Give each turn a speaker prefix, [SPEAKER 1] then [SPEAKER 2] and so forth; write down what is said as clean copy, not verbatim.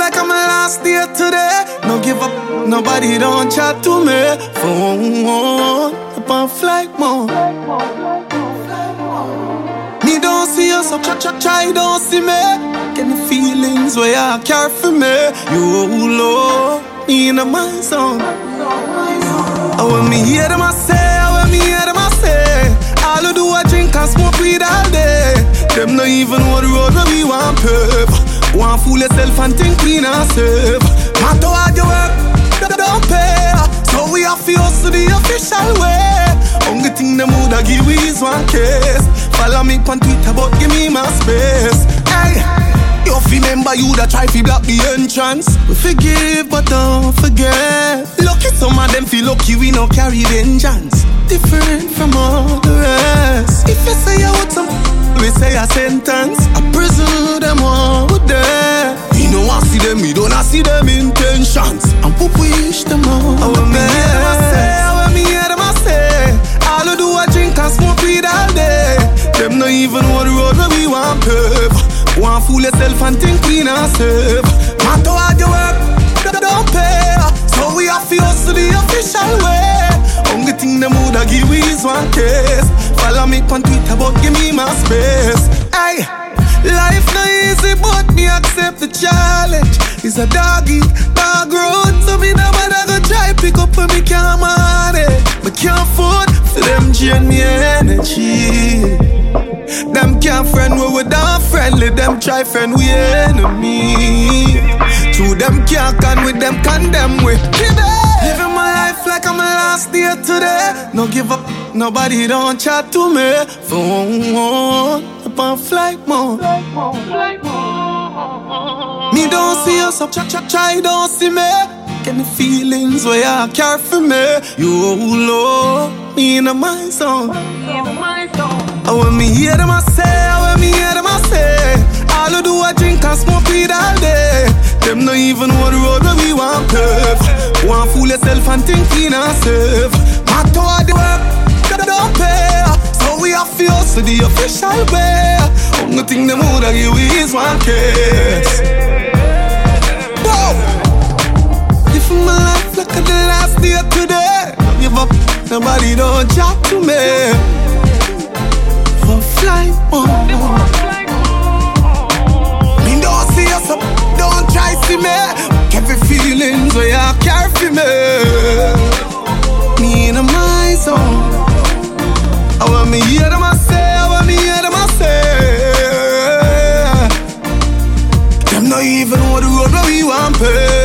[SPEAKER 1] like I'm my last day today. No give up, nobody don't chat to me. Phone up on flight mode. Me don't see you, so try don't see me. Get the feelings where you care for me. You Lord, me in my song. Oh, when me hear them I say, when me hear them I say, all I do I drink and smoke weed all day. Them not even know the road where we want perf. Want fool yourself and think we not safe. Matter hard you work, don't pay. So we have to hustle the official way. Only thing them woulda give is one case. Follow me on Twitter but give me my space. Hey, you remember you that try to block the entrance. We forgive but don't forget. Lucky some of them feel lucky we no carry vengeance. Different from all the rest. If you say you want some, we say a sentence. I presume them all with them. We no want see them, we don't see them intentions. And we wish them all. When me hear them I say, when me hear them I say, all I do I drink and smoke weed all day. Them no even know the road where we want perf. Want fool yourself and think we not safe. Matter hard you work, don't pay. So we have to hustle the official way. Only thing them woulda give is one case. Follow me on Twitter but give me my space. Hey, life not easy but me accept the challenge. It's a dog road, so me no matter go try pick up when me can't manage. Me can't afford for them drain me energy. Them can't friend we not friendly. Them try friend we enemy. True them can't con with them condemn we. Living my life like I'm my last day today. No give up, nobody don't chat to me. Phone up on flight mode. Me don't see you, so try don't see me. Get the feelings where you care for me. You Lord, me in my song. And when me hear them I say, when me hear them I say, all I do I drink and smoke weed all day. Them not even know the road where we want perf. Want fool yourself and think we not safe. Matter hard you work, don't pay. So we have to hustle the official way. Only thing them woulda give is one case. Whoa! If my life like the last day today, don't give up, nobody don't chat to me. For flight mode. Me don't see us up, don't try see me. Every feelings where you care for me. Me in my zone. I want me hear them I say, I want me hear them I say. Them not even know the road where we want pay.